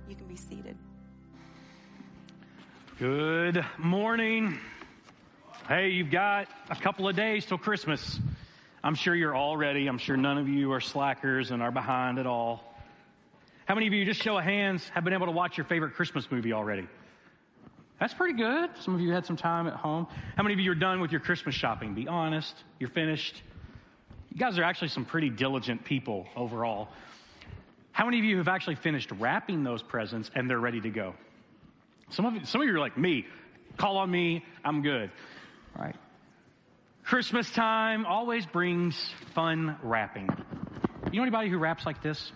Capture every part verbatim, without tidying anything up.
You can be seated. Good morning. Hey, you've got a couple of days till Christmas. I'm sure you're all ready. I'm sure none of you are slackers and are behind at all. How many of you, just show of hands, have been able to watch your favorite Christmas movie already? That's pretty good. Some of you had some time at home. How many of you are done with your Christmas shopping? Be honest. You're finished. You guys are actually some pretty diligent people overall. How many of you have actually finished wrapping those presents and they're ready to go? Some of you, some of you are like me. Call on me. I'm good. All right. Christmas time always brings fun wrapping. You know anybody who wraps like this?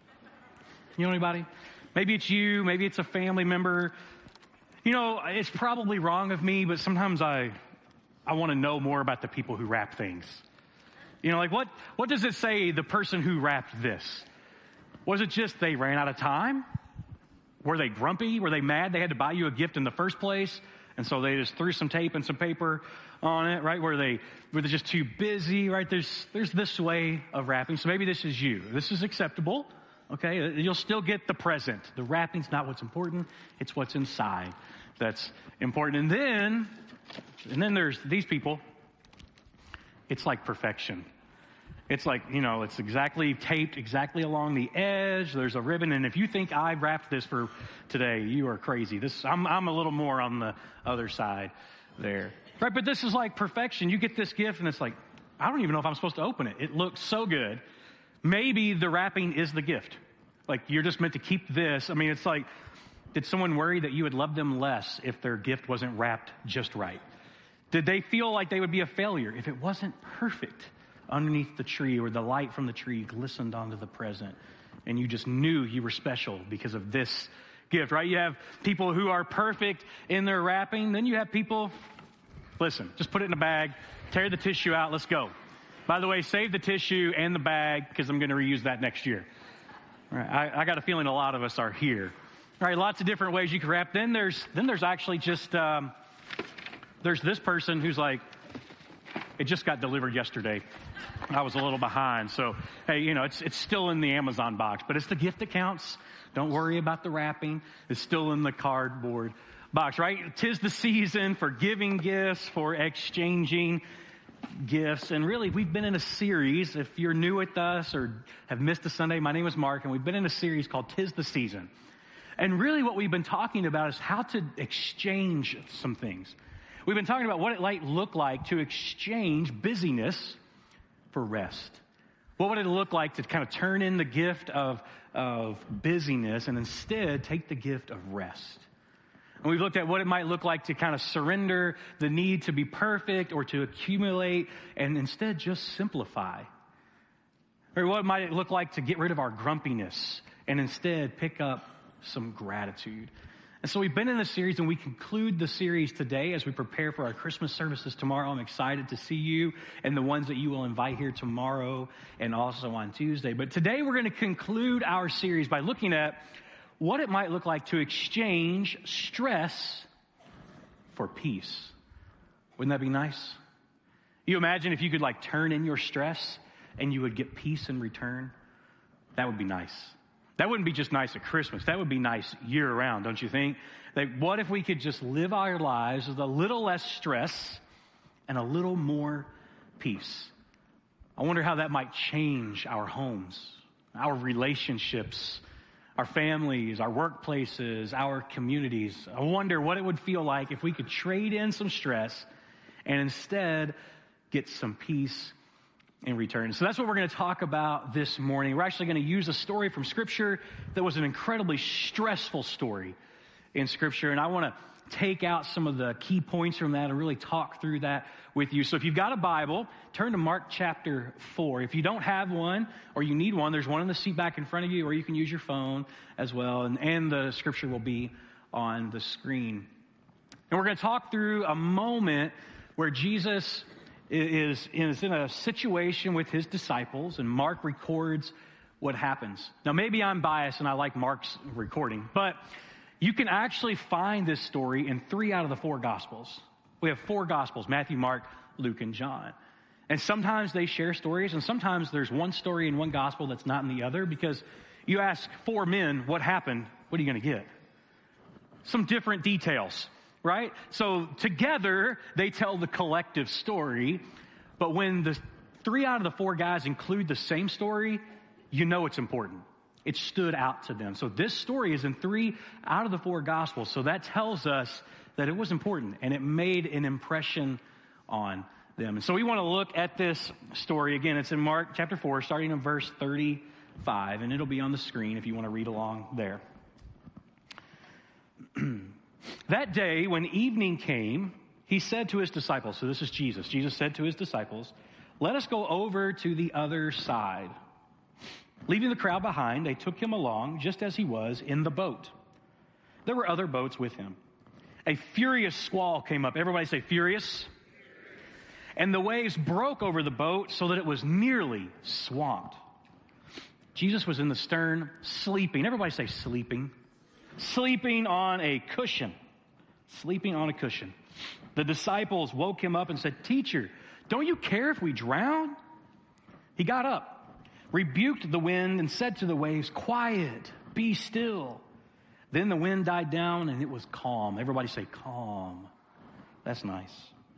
You know anybody? Maybe it's you. Maybe it's a family member. You know, it's probably wrong of me, but sometimes I, I want to know more about the people who wrap things. You know, like what, what does it say, the person who wrapped this? Was it just they ran out of time? Were they grumpy? Were they mad they had to buy you a gift in the first place? And so they just threw some tape and some paper on it, right? Were they, were they just too busy, right? There's, there's this way of wrapping. So maybe this is you. This is acceptable. Okay. You'll still get the present. The wrapping's not what's important. It's what's inside that's important. And then, and then there's these people. It's like perfection. It's like, you know, it's exactly taped exactly along the edge. There's a ribbon. And if you think I wrapped this for today, you are crazy. This, I'm, I'm a little more on the other side there. Right. But this is like perfection. You get this gift and it's like, I don't even know if I'm supposed to open it. It looks so good. Maybe the wrapping is the gift. Like you're just meant to keep this. I mean, it's like, did someone worry that you would love them less if their gift wasn't wrapped just right? Did they feel like they would be a failure if it wasn't perfect underneath the tree, or the light from the tree glistened onto the present and you just knew you were special because of this gift, right? You have people who are perfect in their wrapping. Then you have people, listen, just put it in a bag, tear the tissue out, let's go. By the way, save the tissue and the bag because I'm going to reuse that next year. All right, I, I got a feeling a lot of us are here. All right, lots of different ways you can wrap. Then there's, then there's actually just, um, there's this person who's like, it just got delivered yesterday. I was a little behind. So, hey, you know, it's it's still in the Amazon box, but it's the gift that counts. Don't worry about the wrapping. It's still in the cardboard box, right? 'Tis the season for giving gifts, for exchanging gifts. And really, we've been in a series. If you're new with us or have missed a Sunday, my name is Mark, and we've been in a series called 'Tis the Season. And really what we've been talking about is how to exchange some things. We've been talking about what it might look like to exchange busyness for rest. What would it look like to kind of turn in the gift of, of busyness and instead take the gift of rest? And we've looked at what it might look like to kind of surrender the need to be perfect or to accumulate and instead just simplify. Or what might it look like to get rid of our grumpiness and instead pick up some gratitude. And so we've been in this series, and we conclude the series today as we prepare for our Christmas services tomorrow. I'm excited to see you and the ones that you will invite here tomorrow and also on Tuesday. But today we're going to conclude our series by looking at what it might look like to exchange stress for peace. Wouldn't that be nice? You imagine if you could like turn in your stress and you would get peace in return? That would be nice. That wouldn't be just nice at Christmas. That would be nice year round, don't you think? Like, what if we could just live our lives with a little less stress and a little more peace? I wonder how that might change our homes, our relationships, our families, our workplaces, our communities. I wonder what it would feel like if we could trade in some stress and instead get some peace in return. So that's what we're going to talk about this morning. We're actually going to use a story from Scripture that was an incredibly stressful story in Scripture. And I want to take out some of the key points from that and really talk through that with you. So if you've got a Bible, turn to Mark chapter four. If you don't have one or you need one, there's one in the seat back in front of you, or you can use your phone as well. And, and the Scripture will be on the screen. And we're going to talk through a moment where Jesus is, is in a situation with his disciples, and Mark records what happens. Now, maybe I'm biased and I like Mark's recording, but you can actually find this story in three out of the four Gospels. We have four Gospels: Matthew, Mark, Luke, and John. And sometimes they share stories, and sometimes there's one story in one Gospel that's not in the other, because you ask four men what happened, what are you going to get? Some different details, right? So together, they tell the collective story, but when the three out of the four guys include the same story, you know it's important. It stood out to them. So this story is in three out of the four Gospels, so that tells us that it was important, and it made an impression on them. And so we want to look at this story. Again, it's in Mark chapter four, starting in verse thirty-five, and it'll be on the screen if you want to read along there. That day, when evening came, he said to his disciples, so this is Jesus. Jesus said to his disciples, "Let us go over to the other side." Leaving the crowd behind, they took him along just as he was in the boat. There were other boats with him. A furious squall came up. Everybody say furious. And the waves broke over the boat so that it was nearly swamped. Jesus was in the stern, sleeping. Everybody say sleeping. Sleeping on a cushion. Sleeping on a cushion. The disciples woke him up and said, "Teacher, don't you care if we drown?" He got up, rebuked the wind, and said to the waves, "Quiet, be still." Then the wind died down and it was calm. Everybody say calm. That's nice.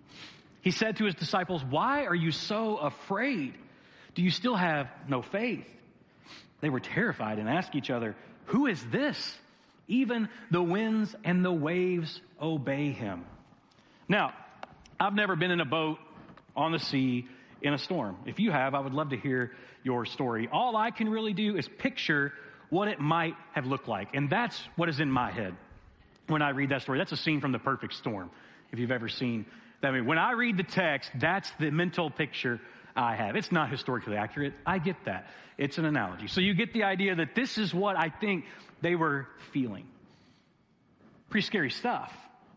He said to his disciples, "Why are you so afraid? Do you still have no faith?" They were terrified and asked each other, "Who is this? Even the winds and the waves obey him." Now, I've never been in a boat on the sea in a storm. If you have, I would love to hear your story. All I can really do is picture what it might have looked like. And that's what is in my head when I read that story. That's a scene from The Perfect Storm, if you've ever seen that. I mean, when I read the text, that's the mental picture I have. It's not historically accurate. I get that. It's an analogy. So you get the idea that this is what I think they were feeling. Pretty scary stuff.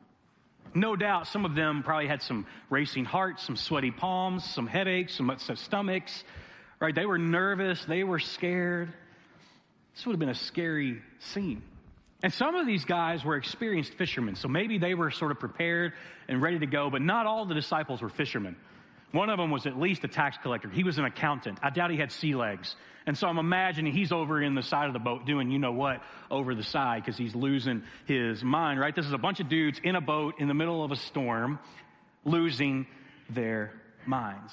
No doubt some of them probably had some racing hearts, some sweaty palms, some headaches, some upset stomachs, right? They were nervous. They were scared. This would have been a scary scene. And some of these guys were experienced fishermen, so maybe they were sort of prepared and ready to go, but not all the disciples were fishermen. One of them was at least a tax collector. He was an accountant. I doubt he had sea legs. And so I'm imagining he's over in the side of the boat doing you know what over the side because he's losing his mind, right? This is a bunch of dudes in a boat in the middle of a storm losing their minds.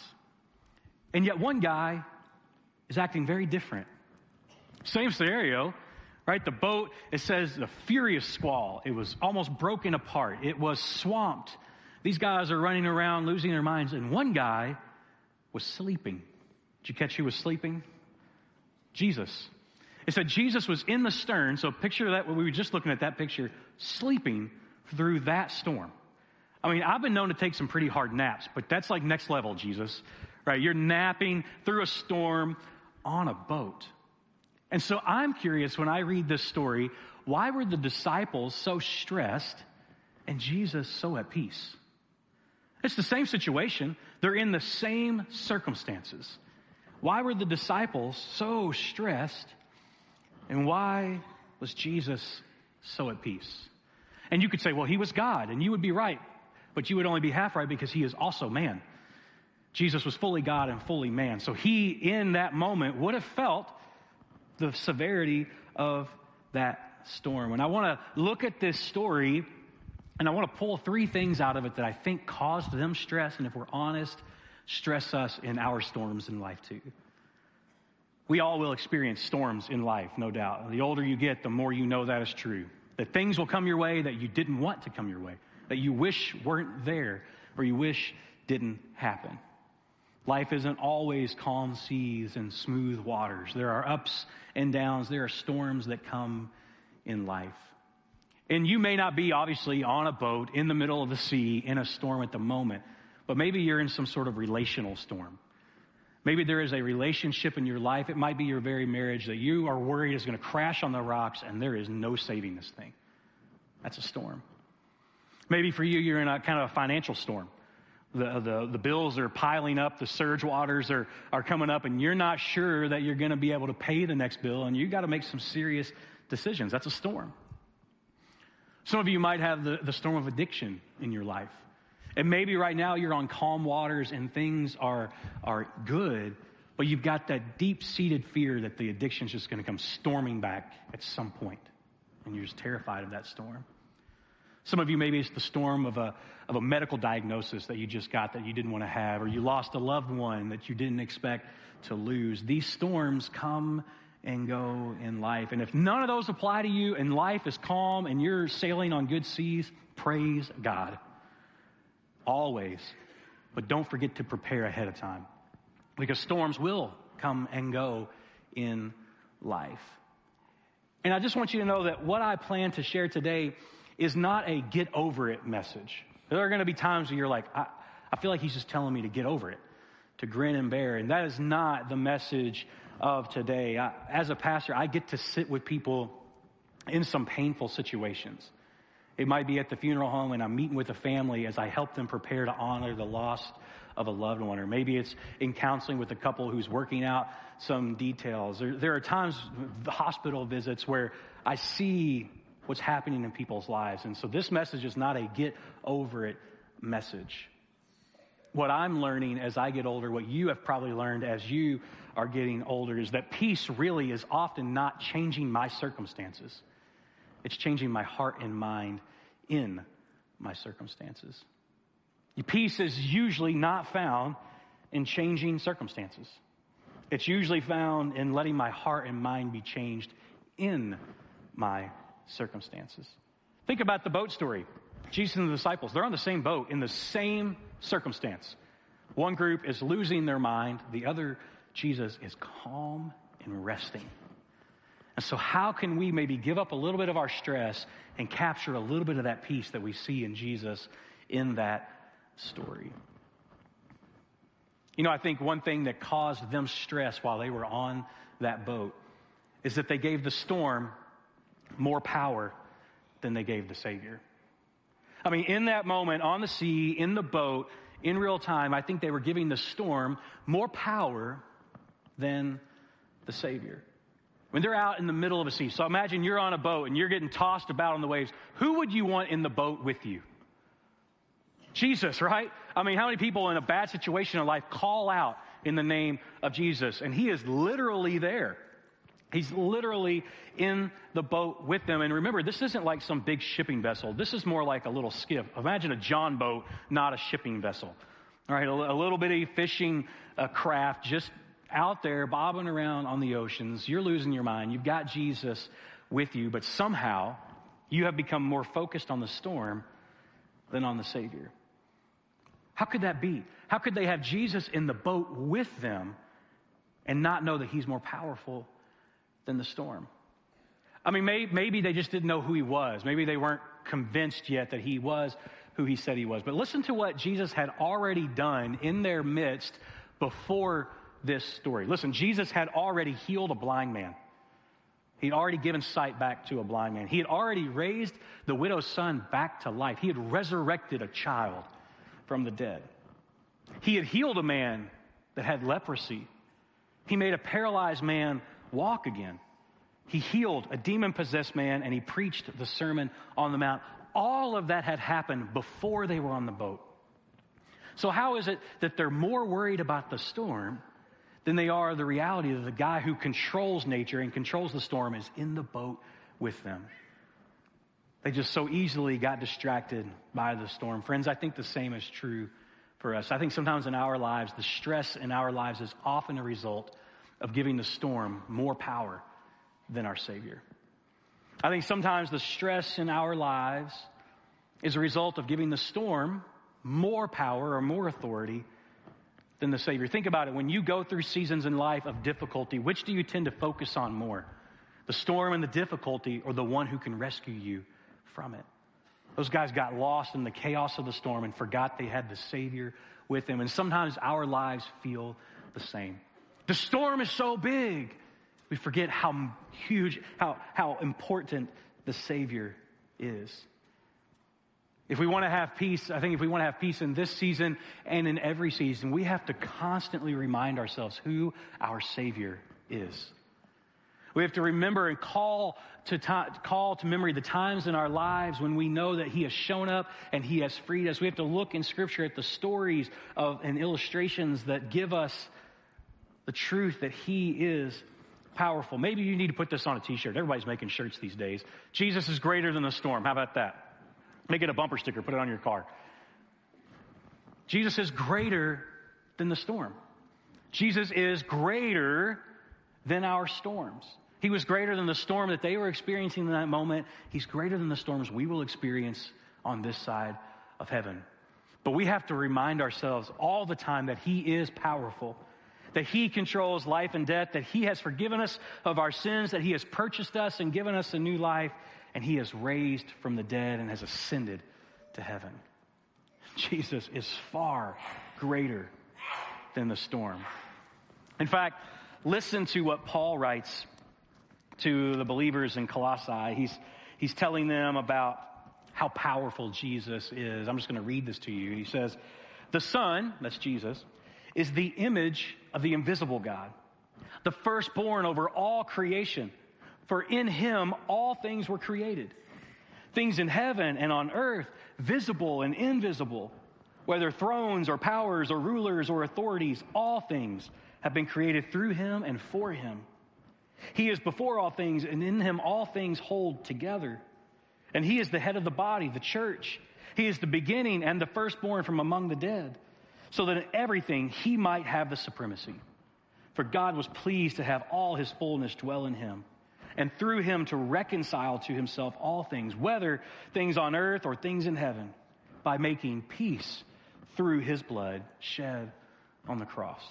And yet one guy is acting very different. Same scenario, right? The boat, it says a furious squall. It was almost broken apart. It was swamped. These guys are running around, losing their minds, and one guy was sleeping. Did you catch who was sleeping? Jesus. It said Jesus was in the stern, so picture that, we were just looking at that picture, sleeping through that storm. I mean, I've been known to take some pretty hard naps, but that's like next level, Jesus, right? You're napping through a storm on a boat. And so I'm curious when I read this story, why were the disciples so stressed and Jesus so at peace? It's the same situation. They're in the same circumstances. Why were the disciples so stressed? And why was Jesus so at peace? And you could say, well, he was God, and you would be right. But you would only be half right because he is also man. Jesus was fully God and fully man. So he, in that moment, would have felt the severity of that storm. And I want to look at this story and I want to pull three things out of it that I think caused them stress, and if we're honest, stress us in our storms in life too. We all will experience storms in life, no doubt. The older you get, the more you know that is true. That things will come your way that you didn't want to come your way, that you wish weren't there, or you wish didn't happen. Life isn't always calm seas and smooth waters. There are ups and downs. There are storms that come in life. And you may not be obviously on a boat in the middle of the sea in a storm at the moment, but maybe you're in some sort of relational storm. Maybe there is a relationship in your life. It might be your very marriage that you are worried is going to crash on the rocks and there is no saving this thing. That's a storm. Maybe for you, you're in a kind of a financial storm. The, the, the bills are piling up, the surge waters are, are coming up, and you're not sure that you're going to be able to pay the next bill, and you got to make some serious decisions. That's a storm. Some of you might have the, the storm of addiction in your life. And maybe right now you're on calm waters and things are, are good, but you've got that deep-seated fear that the addiction is just going to come storming back at some point. and you're just terrified of that storm. Some of you, maybe it's the storm of a of a medical diagnosis that you just got that you didn't want to have, or you lost a loved one that you didn't expect to lose. These storms come and go in life. And if none of those apply to you and life is calm and you're sailing on good seas, praise God. Always. But don't forget to prepare ahead of time, because storms will come and go in life. And I just want you to know that what I plan to share today is not a get over it message. There are going to be times when you're like, I, I feel like he's just telling me to get over it, to grin and bear. And that is not the message of today. I, as a pastor, I get to sit with people in some painful situations. It might be at the funeral home and I'm meeting with a family as I help them prepare to honor the loss of a loved one. Or maybe it's in counseling with a couple who's working out some details. There, there are times, hospital visits, where I see what's happening in people's lives. And so this message is not a get over it message. What I'm learning as I get older, what you have probably learned as you are getting older, is that peace really is often not changing my circumstances. It's changing my heart and mind in my circumstances. Peace is usually not found in changing circumstances. It's usually found in letting my heart and mind be changed in my circumstances. Think about the boat story. Jesus and the disciples, they're on the same boat in the same circumstance. One group is losing their mind. The other, Jesus, is calm and resting. And so how can we maybe give up a little bit of our stress and capture a little bit of that peace that we see in Jesus in that story? You know, I think one thing that caused them stress while they were on that boat is that they gave the storm more power than they gave the Savior. I mean, in that moment, on the sea, in the boat, in real time, I think they were giving the storm more power than the Savior. When they're out in the middle of a sea, so imagine you're on a boat and you're getting tossed about on the waves. Who would you want in the boat with you? Jesus, right? I mean, how many people in a bad situation in life call out in the name of Jesus? And he is literally there. He's literally in the boat with them. And remember, this isn't like some big shipping vessel. This is more like a little skiff. Imagine a John boat, not a shipping vessel. All right, a, a little bitty fishing uh, craft just out there bobbing around on the oceans. You're losing your mind. You've got Jesus with you, but somehow you have become more focused on the storm than on the Savior. How could that be? How could they have Jesus in the boat with them and not know that he's more powerful than the storm? I mean, may, maybe they just didn't know who he was. Maybe they weren't convinced yet that he was who he said he was. But listen to what Jesus had already done in their midst before this story. Listen, Jesus had already healed a blind man. He'd already given sight back to a blind man. He had already raised the widow's son back to life. He had resurrected a child from the dead. He had healed a man that had leprosy. He made a paralyzed man walk again. He healed a demon-possessed man, and he preached the Sermon on the Mount. All of that had happened before they were on the boat. So how is it that they're more worried about the storm than they are the reality that the guy who controls nature and controls the storm is in the boat with them? They just so easily got distracted by the storm. Friends, I think the same is true for us. I think sometimes in our lives, the stress in our lives is often a result of giving the storm more power than our Savior. I think sometimes the stress in our lives is a result of giving the storm more power or more authority than the Savior. Think about it. When you go through seasons in life of difficulty, which do you tend to focus on more? The storm and the difficulty, or the one who can rescue you from it? Those guys got lost in the chaos of the storm and forgot they had the Savior with them. And sometimes our lives feel the same. The storm is so big, we forget how huge, how, how important the Savior is. If we want to have peace, I think if we want to have peace in this season and in every season, we have to constantly remind ourselves who our Savior is. We have to remember and call to t- call to memory the times in our lives when we know that He has shown up and He has freed us. We have to look in Scripture at the stories of and illustrations that give us the truth that He is powerful. Maybe you need to put this on a t-shirt. Everybody's making shirts these days. Jesus is greater than the storm. How about that? Make it a bumper sticker. Put it on your car. Jesus is greater than the storm. Jesus is greater than our storms. He was greater than the storm that they were experiencing in that moment. He's greater than the storms we will experience on this side of heaven. But we have to remind ourselves all the time that he is powerful, that he controls life and death, that he has forgiven us of our sins, that he has purchased us and given us a new life, and he has raised from the dead and has ascended to heaven. Jesus is far greater than the storm. In fact, listen to what Paul writes to the believers in Colossae. He's, he's telling them about how powerful Jesus is. I'm just going to read this to you. He says, the Son, that's Jesus, is the image of the invisible God, the firstborn over all creation. For in him all things were created, things in heaven and on earth, visible and invisible, whether thrones or powers or rulers or authorities, all things have been created through him and for him. He is before all things, and in him all things hold together. And he is the head of the body, the church. He is the beginning and the firstborn from among the dead, so that in everything he might have the supremacy. For God was pleased to have all his fullness dwell in him, and through him to reconcile to himself all things, whether things on earth or things in heaven, by making peace through his blood shed on the cross.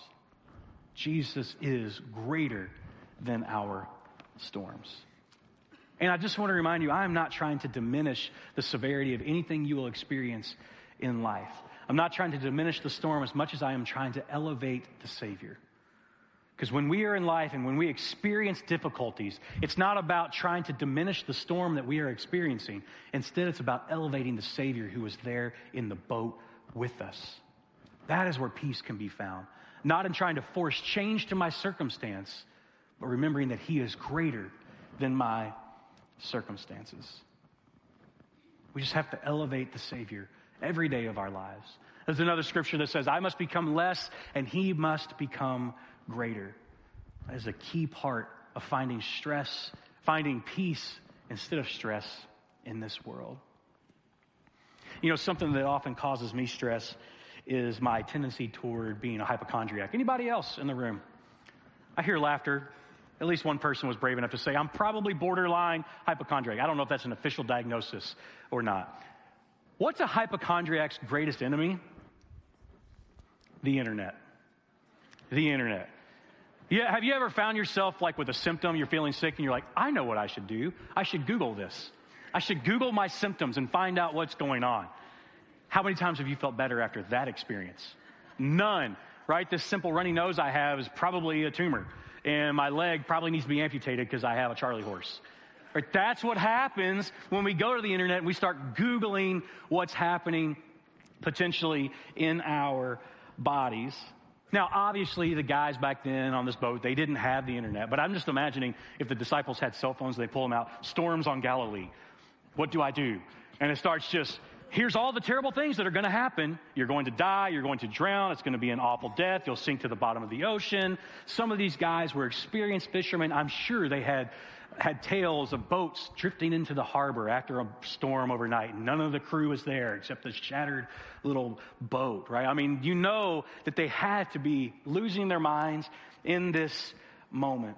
Jesus is greater than our storms. And I just want to remind you, I am not trying to diminish the severity of anything you will experience in life. I'm not trying to diminish the storm as much as I am trying to elevate the Savior. Because when we are in life and when we experience difficulties, it's not about trying to diminish the storm that we are experiencing. Instead, it's about elevating the Savior who is there in the boat with us. That is where peace can be found. Not in trying to force change to my circumstance, but remembering that he is greater than my circumstances. We just have to elevate the Savior every day of our lives. There's another scripture that says, I must become less and he must become greater. That is a key part of finding stress, finding peace instead of stress in this world. You know, something that often causes me stress is my tendency toward being a hypochondriac. Anybody else in the room? I hear laughter. At least one person was brave enough to say, I'm probably borderline hypochondriac. I don't know if that's an official diagnosis or not. What's a hypochondriac's greatest enemy? The internet. The internet. Yeah, have you ever found yourself like with a symptom, you're feeling sick and you're like, I know what I should do. I should Google this. I should Google my symptoms and find out what's going on. How many times have you felt better after that experience? None, right? This simple runny nose I have is probably a tumor. And my leg probably needs to be amputated because I have a Charlie horse. Right? That's what happens when we go to the internet and we start Googling what's happening potentially in our bodies. Now, obviously, the guys back then on this boat, they didn't have the internet. But I'm just imagining if the disciples had cell phones, they pull them out. Storms on Galilee. What do I do? And it starts just, here's all the terrible things that are going to happen. You're going to die. You're going to drown. It's going to be an awful death. You'll sink to the bottom of the ocean. Some of these guys were experienced fishermen. I'm sure they had had tales of boats drifting into the harbor after a storm overnight. None of the crew was there except this shattered little boat, right? I mean, you know that they had to be losing their minds in this moment.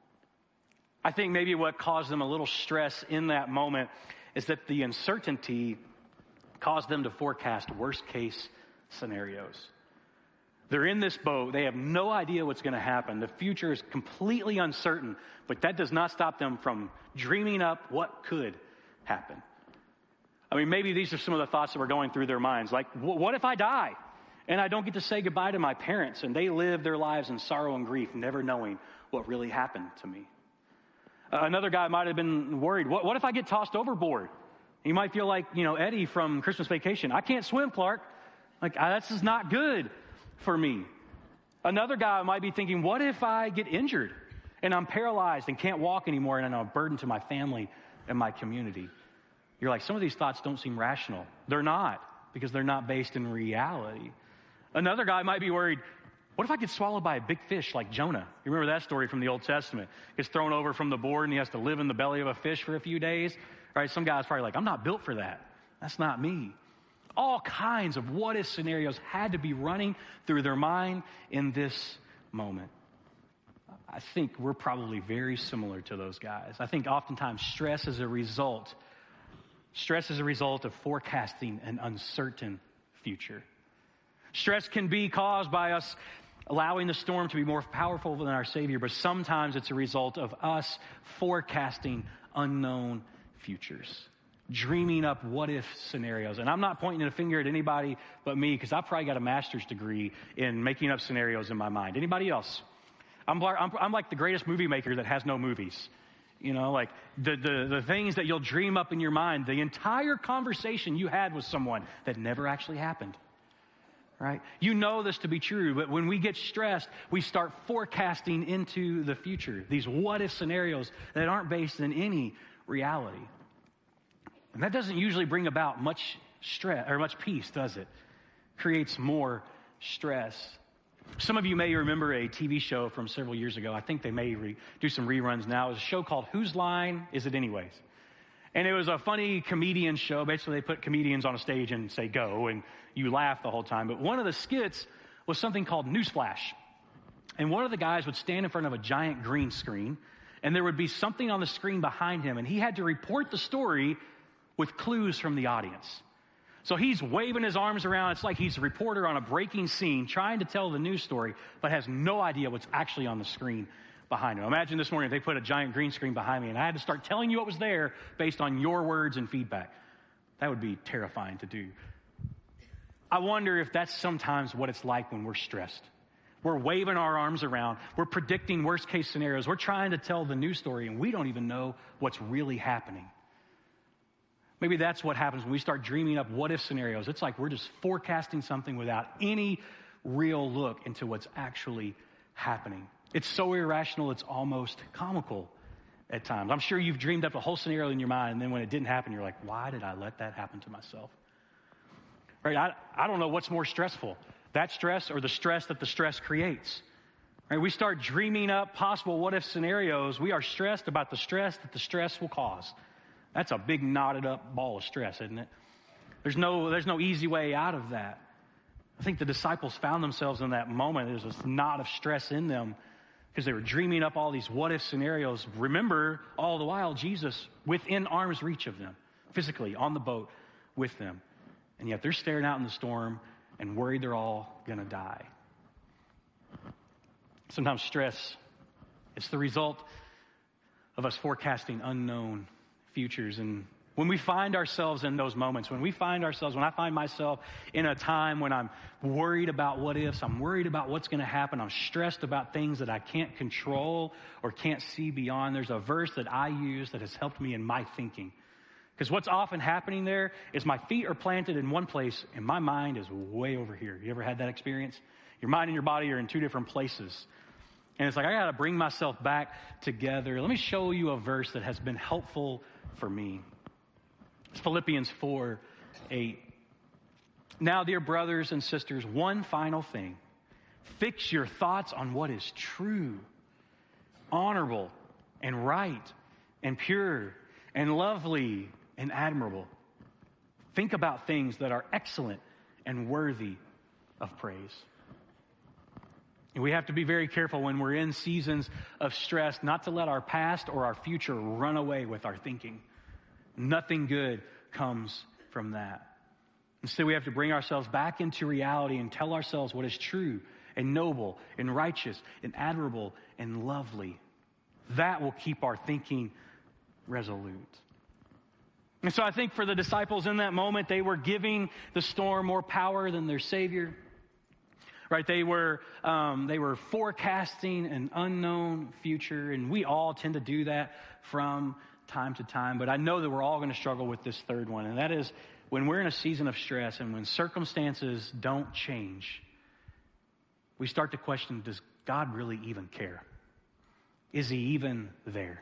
I think maybe what caused them a little stress in that moment is that the uncertainty caused them to forecast worst case scenarios. They're in this boat. They have no idea what's going to happen. The future is completely uncertain, but that does not stop them from dreaming up what could happen. I mean, maybe these are some of the thoughts that were going through their minds. Like, what if I die and I don't get to say goodbye to my parents and they live their lives in sorrow and grief, never knowing what really happened to me? Uh, another guy might have been worried. What, what if I get tossed overboard? You might feel like, you know, Eddie from Christmas Vacation. I can't swim, Clark. Like, that's just not good for me. Another guy might be thinking, what if I get injured and I'm paralyzed and can't walk anymore and I'm a burden to my family and my community? You're like, some of these thoughts don't seem rational. They're not, because they're not based in reality. Another guy might be worried, What if I get swallowed by a big fish like Jonah? You remember that story from the Old Testament? Gets thrown over from the board and he has to live in the belly of a fish for a few days. Right? Some guy's probably like, I'm not built for that. That's not me. All kinds of what-if scenarios had to be running through their mind in this moment. I think we're probably very similar to those guys. I think oftentimes stress is a result, stress is a result of forecasting an uncertain future. Stress can be caused by us allowing the storm to be more powerful than our Savior, but sometimes it's a result of us forecasting unknown futures, dreaming up what-if scenarios. And I'm not pointing a finger at anybody but me, because I've probably got a master's degree in making up scenarios in my mind. Anybody else? I'm, I'm, I'm like the greatest movie maker that has no movies. You know, like the, the, the things that you'll dream up in your mind, the entire conversation you had with someone that never actually happened. Right? You know this to be true, but when we get stressed, we start forecasting into the future. These what-if scenarios that aren't based in any reality. And that doesn't usually bring about much stress or much peace, does it? Creates more stress. Some of you may remember a T V show from several years ago. I think they may re- do some reruns now. It was a show called Whose Line Is It Anyways? And it was a funny comedian show. Basically, they put comedians on a stage and say, go, and you laugh the whole time. But one of the skits was something called Newsflash. And one of the guys would stand in front of a giant green screen, and there would be something on the screen behind him, and he had to report the story with clues from the audience. So he's waving his arms around. It's like he's a reporter on a breaking scene trying to tell the news story, but has no idea what's actually on the screen behind him. Imagine this morning if they put a giant green screen behind me and I had to start telling you what was there based on your words and feedback. That would be terrifying to do. I wonder if that's sometimes what it's like when we're stressed. We're waving our arms around. We're predicting worst case scenarios. We're trying to tell the news story and we don't even know what's really happening. Maybe that's what happens when we start dreaming up what if scenarios. It's like we're just forecasting something without any real look into what's actually happening. It's so irrational, it's almost comical at times. I'm sure you've dreamed up a whole scenario in your mind, and then when it didn't happen, you're like, why did I let that happen to myself? Right? I, I don't know what's more stressful, that stress or the stress that the stress creates. Right? We start dreaming up possible what-if scenarios. We are stressed about the stress that the stress will cause. That's a big knotted up ball of stress, isn't it? There's no, there's no easy way out of that. I think the disciples found themselves in that moment. There's this knot of stress in them because they were dreaming up all these what-if scenarios. Remember, all the while, Jesus within arm's reach of them, physically on the boat with them. And yet they're staring out in the storm and worried they're all going to die. Sometimes stress, it's the result of us forecasting unknown futures. And when we find ourselves in those moments, when we find ourselves, when I find myself in a time when I'm worried about what ifs, I'm worried about what's going to happen, I'm stressed about things that I can't control or can't see beyond, there's a verse that I use that has helped me in my thinking. Because what's often happening there is my feet are planted in one place and my mind is way over here. You ever had that experience? Your mind and your body are in two different places. And it's like, I got to bring myself back together. Let me show you a verse that has been helpful for me. It's Philippians four eight. Now, dear brothers and sisters, one final thing. Fix your thoughts on what is true, honorable, and right, and pure, and lovely, and admirable. Think about things that are excellent and worthy of praise. And we have to be very careful when we're in seasons of stress not to let our past or our future run away with our thinking. Nothing good comes from that. Instead, we have to bring ourselves back into reality and tell ourselves what is true and noble and righteous and admirable and lovely. That will keep our thinking resolute. And so I think for the disciples in that moment, they were giving the storm more power than their Savior. Right? They were, um, they were forecasting an unknown future, and we all tend to do that from time to time. But I know that we're all going to struggle with this third one, and that is when we're in a season of stress and when circumstances don't change, we start to question, does God really even care? Is he even there?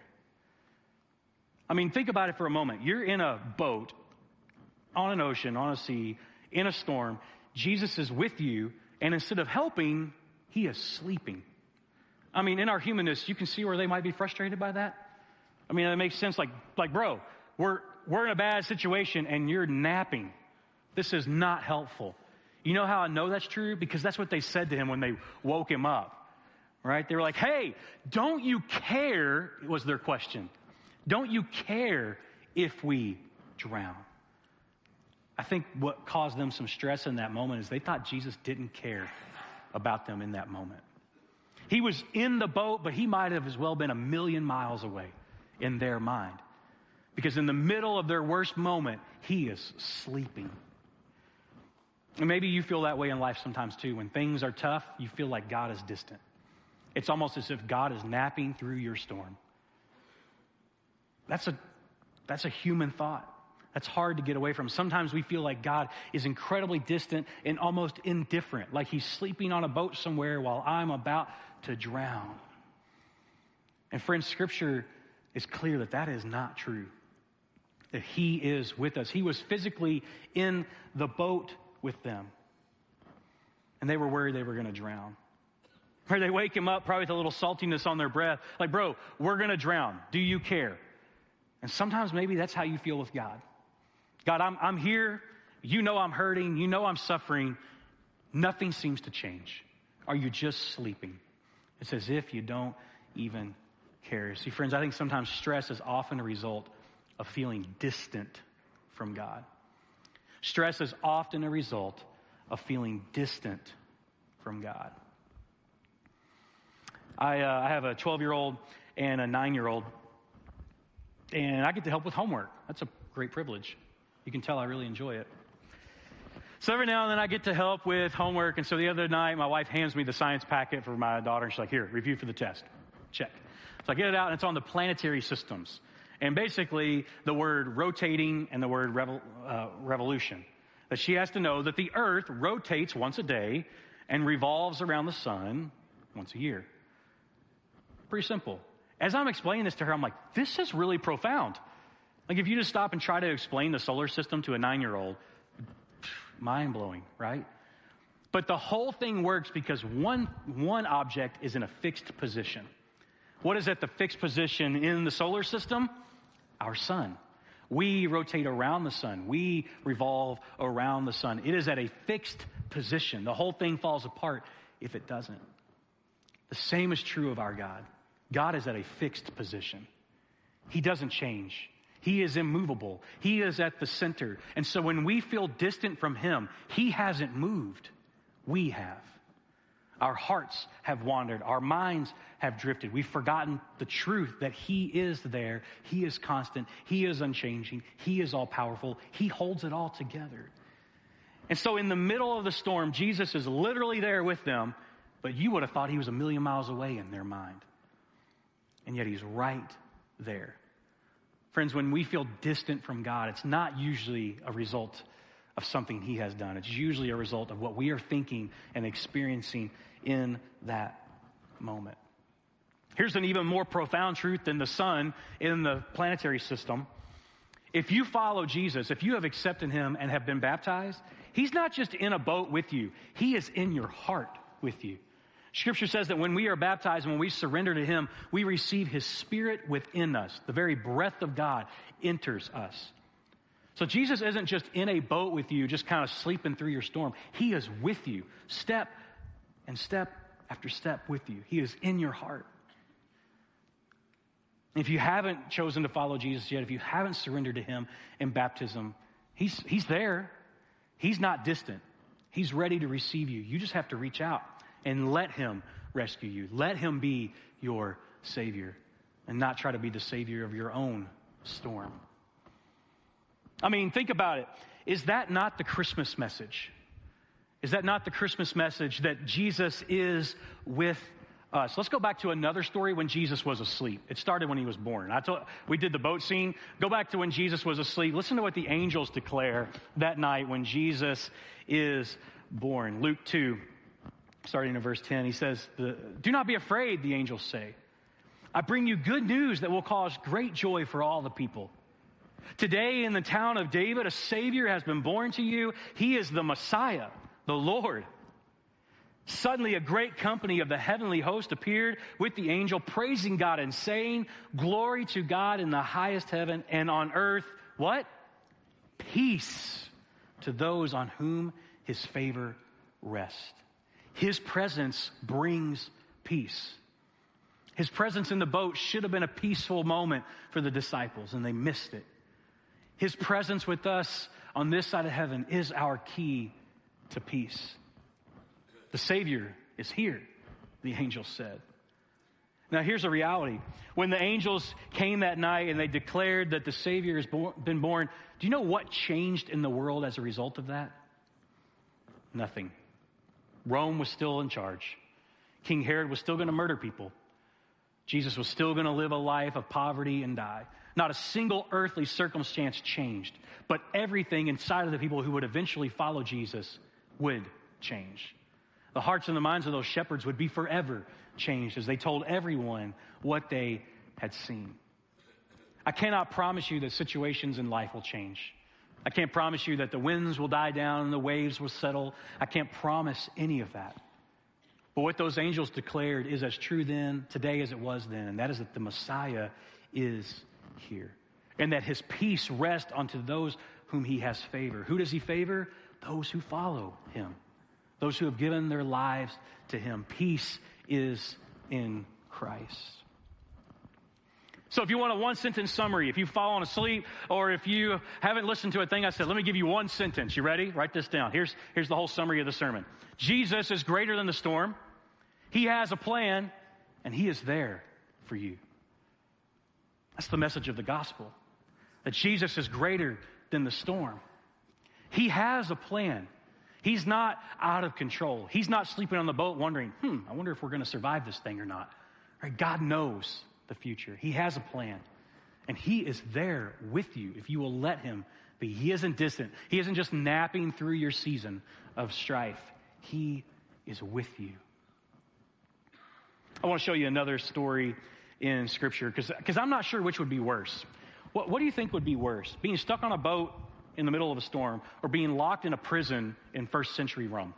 I mean, think about it for a moment. You're in a boat, on an ocean, on a sea, in a storm. Jesus is with you, and instead of helping, He is sleeping. I mean, in our humanness, you can see where they might be frustrated by that. I mean, it makes sense. Like, like, bro, we're, we're in a bad situation and you're napping. This is not helpful. You know how I know that's true? Because that's what they said to him when they woke him up, right? They were like, hey, don't you care, was their question. Don't you care if we drown? I think what caused them some stress in that moment is they thought Jesus didn't care about them in that moment. He was in the boat, but he might have as well been a million miles away in their mind. Because in the middle of their worst moment, he is sleeping. And maybe you feel that way in life sometimes too. When things are tough, you feel like God is distant. It's almost as if God is napping through your storm. That's a, that's a human thought. That's hard to get away from. Sometimes we feel like God is incredibly distant and almost indifferent, like he's sleeping on a boat somewhere while I'm about to drown. And friends, Scripture is clear that that is not true, that he is with us. He was physically in the boat with them, and they were worried they were going to drown. Or they wake him up probably with a little saltiness on their breath, like, bro, we're going to drown. Do you care? And sometimes maybe that's how you feel with God. God, I'm, I'm here. You know I'm hurting. You know I'm suffering. Nothing seems to change. Are you just sleeping? It's as if you don't even care. See, friends, I think sometimes stress is often a result of feeling distant from God. Stress is often a result of feeling distant from God. I, uh, I have a twelve-year-old and a nine-year-old, and I get to help with homework. That's a great privilege. You can tell I really enjoy it. So every now and then I get to help with homework. And so the other night, my wife hands me the science packet for my daughter. And she's like, here, review for the test. Check. So I get it out, and it's on the planetary systems. And basically, the word rotating and the word revol- uh, revolution. That she has to know that the Earth rotates once a day and revolves around the sun once a year. Pretty simple. As I'm explaining this to her, I'm like, this is really profound. Like, if you just stop and try to explain the solar system to a nine-year-old, mind-blowing, right? But the whole thing works because one, one object is in a fixed position. What is at the fixed position in the solar system? Our sun. We rotate around the sun. We revolve around the sun. It is at a fixed position. The whole thing falls apart if it doesn't. The same is true of our God. God is at a fixed position. He doesn't change. He is immovable. He is at the center. And so when we feel distant from him, he hasn't moved. We have. Our hearts have wandered. Our minds have drifted. We've forgotten the truth that he is there. He is constant. He is unchanging. He is all powerful. He holds it all together. And so in the middle of the storm, Jesus is literally there with them, but you would have thought he was a million miles away in their mind. And yet he's right there. Friends, when we feel distant from God, it's not usually a result of something he has done. It's usually a result of what we are thinking and experiencing in that moment. Here's an even more profound truth than the sun in the planetary system. If you follow Jesus, if you have accepted him and have been baptized, he's not just in a boat with you. He is in your heart with you. Scripture says that when we are baptized and when we surrender to him, we receive his spirit within us. The very breath of God enters us. So Jesus isn't just in a boat with you, just kind of sleeping through your storm. He is with you, step and step after step with you. He is in your heart. If you haven't chosen to follow Jesus yet, if you haven't surrendered to him in baptism, he's, he's there. He's not distant. He's ready to receive you. You just have to reach out and let him rescue you. Let him be your Savior and not try to be the savior of your own storm. I mean, think about it. Is that not the Christmas message? Is that not the Christmas message that Jesus is with us? Let's go back to another story when Jesus was asleep. It started when he was born. I told, we did the boat scene. Go back to when Jesus was asleep. Listen to what the angels declare that night when Jesus is born. Luke two, starting in verse ten, he says, "Do not be afraid," the angels say. "I bring you good news that will cause great joy for all the people. Today in the town of David, a Savior has been born to you. He is the Messiah, the Lord. Suddenly a great company of the heavenly host appeared with the angel, praising God and saying, "Glory to God in the highest heaven, and on earth," what? "Peace to those on whom his favor rests." His presence brings peace. His presence in the boat should have been a peaceful moment for the disciples, and they missed it. His presence with us on this side of heaven is our key to peace. The Savior is here, the angel said. Now here's a reality. When the angels came that night and they declared that the Savior has been born, do you know what changed in the world as a result of that? Nothing. Rome was still in charge. King Herod was still going to murder people. Jesus was still going to live a life of poverty and die. Not a single earthly circumstance changed, but everything inside of the people who would eventually follow Jesus would change. The hearts and the minds of those shepherds would be forever changed as they told everyone what they had seen. I cannot promise you that situations in life will change. I can't promise you that the winds will die down and the waves will settle. I can't promise any of that. But what those angels declared is as true then, today as it was then, and that is that the Messiah is here. And that his peace rests onto those whom he has favor. Who does he favor? Those who follow him. Those who have given their lives to him. Peace is in Christ. So if you want a one-sentence summary, if you've fallen asleep, or if you haven't listened to a thing I said, let me give you one sentence. You ready? Write this down. Here's, here's the whole summary of the sermon. Jesus is greater than the storm. He has a plan, and he is there for you. That's the message of the gospel. That Jesus is greater than the storm. He has a plan. He's not out of control. He's not sleeping on the boat wondering, hmm, I wonder if we're going to survive this thing or not. Right? God knows the future. He has a plan. And he is there with you if you will let him be. He isn't distant. He isn't just napping through your season of strife. He is with you. I want to show you another story in Scripture because I'm not sure which would be worse. What, what do you think would be worse? Being stuck on a boat in the middle of a storm or being locked in a prison in first century Rome?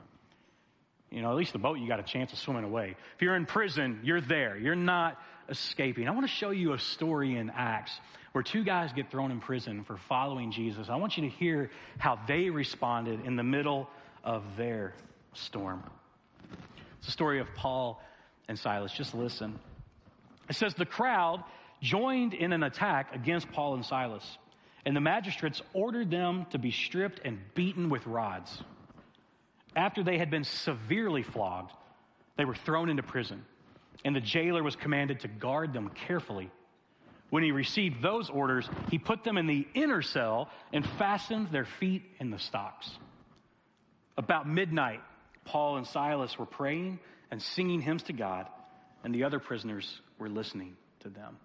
You know, at least the boat, you got a chance of swimming away. If you're in prison, you're there. You're not escaping. I want to show you a story in Acts where two guys get thrown in prison for following Jesus. I want you to hear how they responded in the middle of their storm. It's the story of Paul and Silas. Just listen. It says, the crowd joined in an attack against Paul and Silas, and the magistrates ordered them to be stripped and beaten with rods. After they had been severely flogged, they were thrown into prison, and the jailer was commanded to guard them carefully. When he received those orders, he put them in the inner cell and fastened their feet in the stocks. About midnight, Paul and Silas were praying and singing hymns to God, and the other prisoners were listening to them.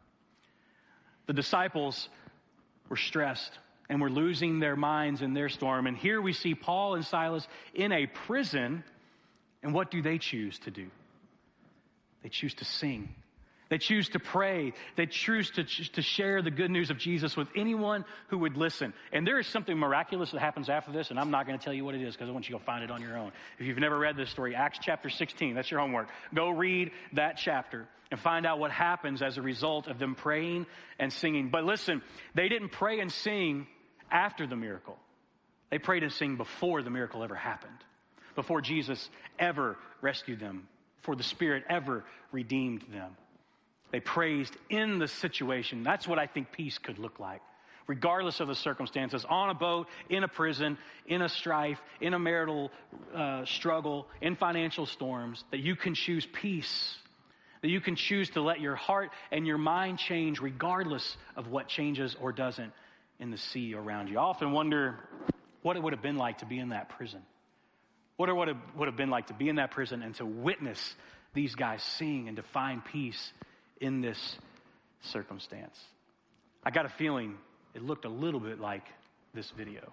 The disciples were stressed and were losing their minds in their storm. And here we see Paul and Silas in a prison, and what do they choose to do? They choose to sing. They choose to pray. They choose to, to share the good news of Jesus with anyone who would listen. And there is something miraculous that happens after this, and I'm not going to tell you what it is because I want you to go find it on your own. If you've never read this story, Acts chapter sixteen, that's your homework. Go read that chapter and find out what happens as a result of them praying and singing. But listen, they didn't pray and sing after the miracle. They prayed and sang before the miracle ever happened, before Jesus ever rescued them, before the Spirit ever redeemed them. They praised in the situation. That's what I think peace could look like. Regardless of the circumstances, on a boat, in a prison, in a strife, in a marital uh, struggle, in financial storms, that you can choose peace. That you can choose to let your heart and your mind change regardless of what changes or doesn't in the sea around you. I often wonder what it would have been like to be in that prison. What it would have, would have been like to be in that prison and to witness these guys sing and to find peace in this circumstance. I got a feeling it looked a little bit like this video.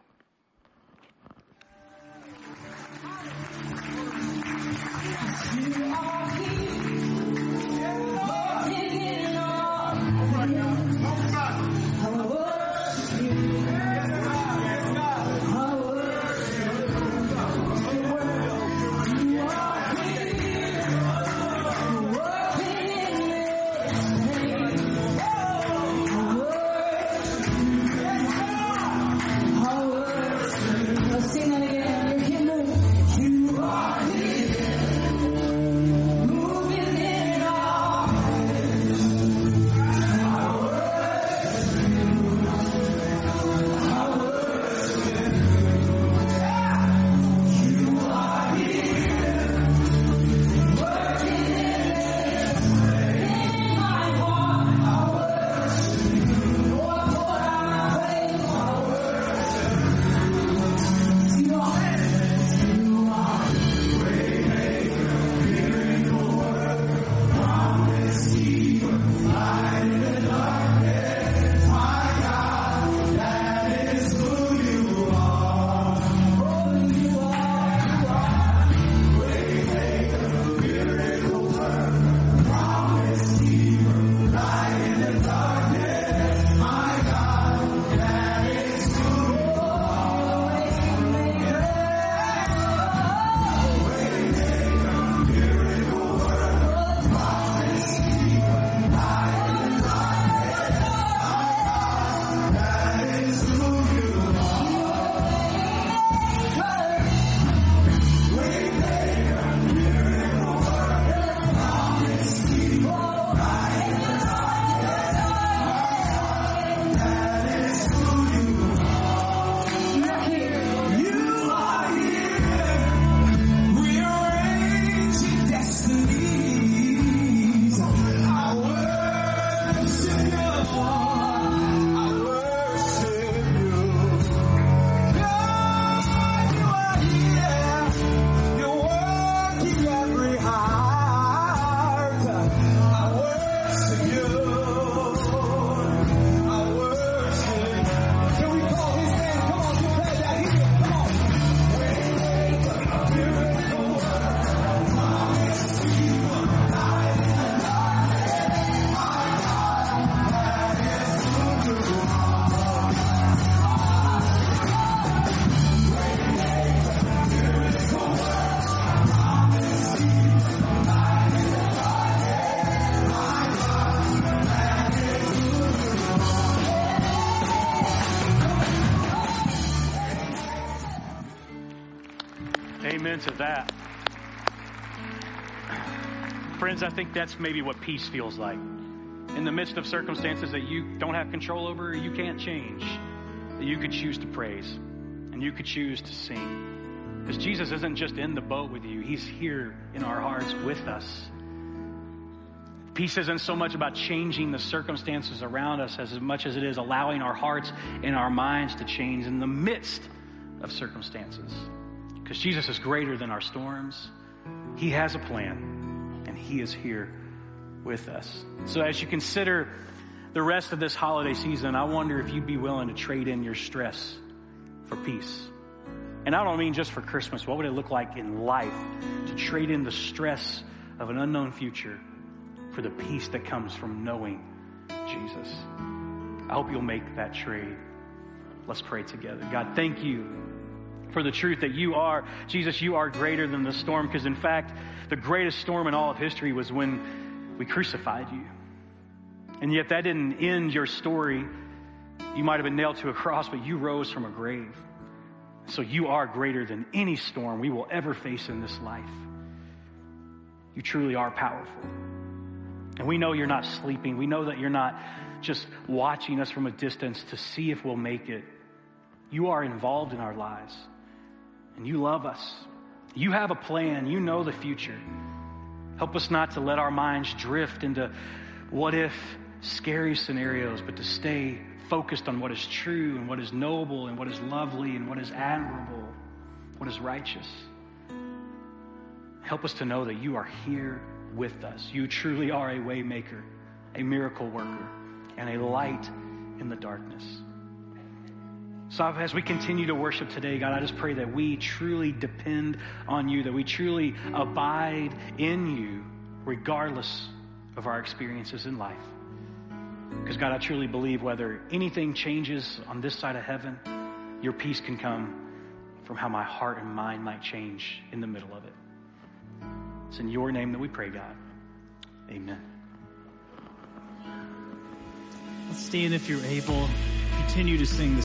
Amen to that. Friends, I think that's maybe what peace feels like. In the midst of circumstances that you don't have control over, you can't change, that you could choose to praise and you could choose to sing. Because Jesus isn't just in the boat with you. He's here in our hearts with us. Peace isn't so much about changing the circumstances around us as much as it is allowing our hearts and our minds to change in the midst of circumstances. Because Jesus is greater than our storms. He has a plan, and He is here with us. So as you consider the rest of this holiday season, I wonder if you'd be willing to trade in your stress for peace. And I don't mean just for Christmas. What would it look like in life to trade in the stress of an unknown future for the peace that comes from knowing Jesus? I hope you'll make that trade. Let's pray together. God, thank you for the truth that you are, Jesus, you are greater than the storm, because in fact, the greatest storm in all of history was when we crucified you. And yet that didn't end your story. You might have been nailed to a cross, but you rose from a grave. So you are greater than any storm we will ever face in this life. You truly are powerful. And we know you're not sleeping. We know that you're not just watching us from a distance to see if we'll make it. You are involved in our lives. And you love us. You have a plan. You know the future. Help us not to let our minds drift into what if scary scenarios, but to stay focused on what is true and what is noble and what is lovely and what is admirable, what is righteous. Help us to know that you are here with us. You truly are a way maker, a miracle worker, and a light in the darkness. So as we continue to worship today, God, I just pray that we truly depend on you, that we truly abide in you regardless of our experiences in life. Because God, I truly believe whether anything changes on this side of heaven, your peace can come from how my heart and mind might change in the middle of it. It's in your name that we pray, God. Amen. Let's stand if you're able. Continue to sing this.